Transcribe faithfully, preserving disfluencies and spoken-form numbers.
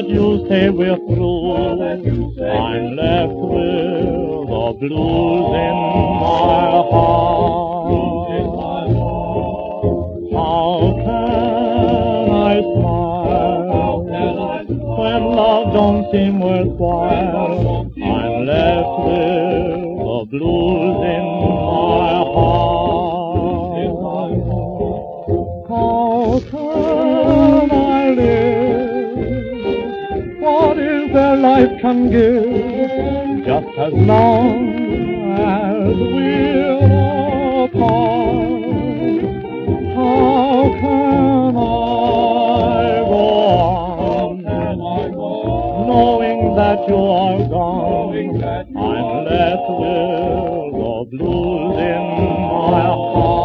you say we're through, I'm left with the blues in my heart. How can I smile when love don't seem worthwhile? I'm left with the blues in my heart. How can I live? What is there life can give? Just as long as we're apart. How can I go on, knowing that you are gone? I'm left with the blues in my heart.